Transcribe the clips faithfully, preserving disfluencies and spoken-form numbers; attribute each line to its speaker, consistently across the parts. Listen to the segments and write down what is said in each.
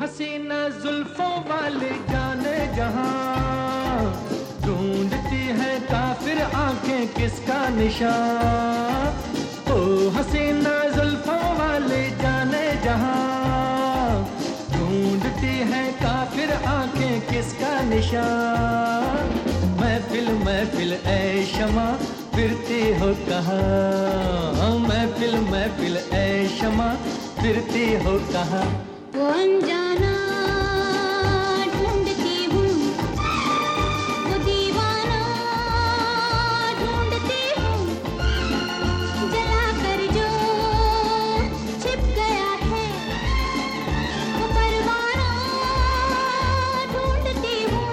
Speaker 1: हसीना जुल्फों वाली जाने जहां, ढूंढती है काफिर आंखें किसका निशान। ओ हसीना जुल्फों वाली जाने जहां, ढूंढती है काफिर आंखें किसका निशान। महफिल महफिल ऐ शमा फिरती हो कहाँ, महफिल महफिल ऐ शमा फिरती हो कहाँ।
Speaker 2: वो अनजाना ढूंढती हूँ, वो दीवाना ढूंढती हूँ, जला कर जो छिप गया है वो परवाना ढूंढती हूँ।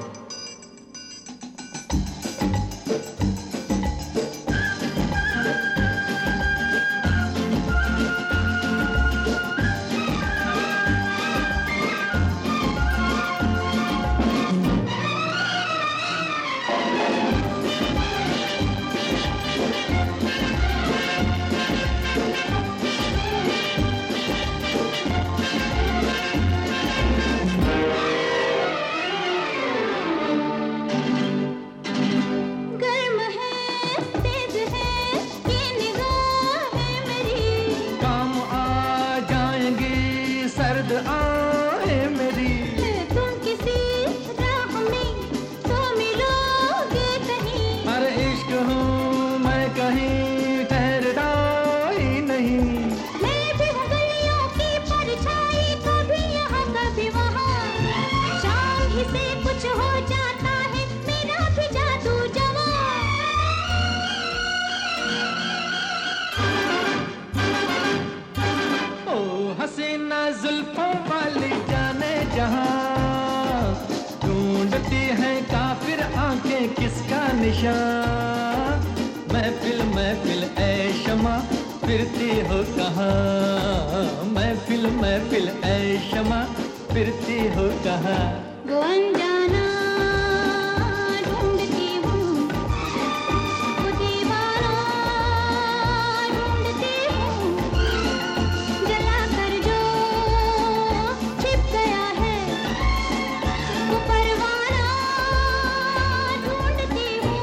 Speaker 1: आए मेरी
Speaker 2: तुम किसी राह में तो मिलोगे कहीं।
Speaker 1: अरे इश्क हूँ मैं कहीं ठहरता ही नहीं।
Speaker 2: मैं भी हूँ गलियों की परछाई, कभी यहाँ कभी वहाँ, शाम ही से कुछ हो जाता है मेरा भी जादू जवां।
Speaker 1: ओ हसीना जुल्फों वाली जाने जहां, ढूंढती है काफिर आंखें किसका निशान। महफिल महफिल ऐ शमा फिरती हो कहाँ, महफिल महफिल ऐ शमा फिरती हो कहाँ।
Speaker 2: वो अनजाना ढूंढती हूँ, वो दीवाना ढूंढती हूँ, जला कर जो छिप गया है वो परवाना ढूंढती हूँ।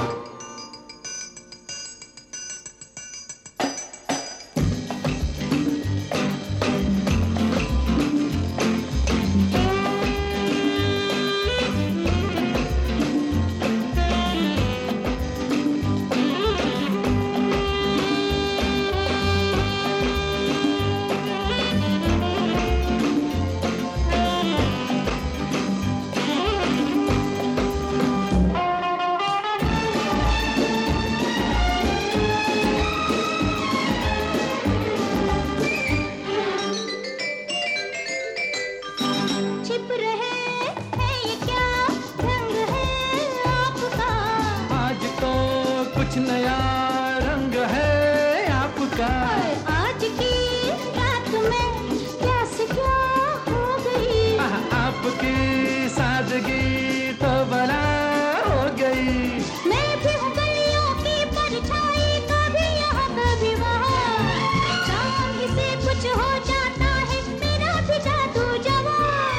Speaker 2: छिप रहे है ये क्या रंग है आपका,
Speaker 1: आज तो कुछ नया रंग है आपका।
Speaker 2: आज की रात में क्या से क्या हो गई,
Speaker 1: आपकी सादगी तो बला हो गई।
Speaker 2: मैं भी हूँ गलियों की परछाई, कभी यहाँ कभी वहाँ, शाम ही से कुछ हो जाता है मेरा भी जादू जवां।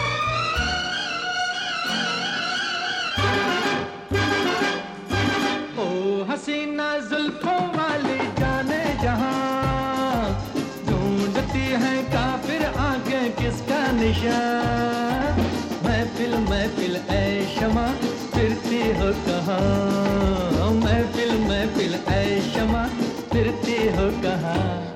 Speaker 1: ओ हसीना जुल्फों वाली जाने जहां, ढूंढती है काफिर आंखें किसका निशान। महफिल महफिल ऐ शमा फिरती हो कहाँ, महफिल महफिल ऐ शमा फिरती हो कहाँ।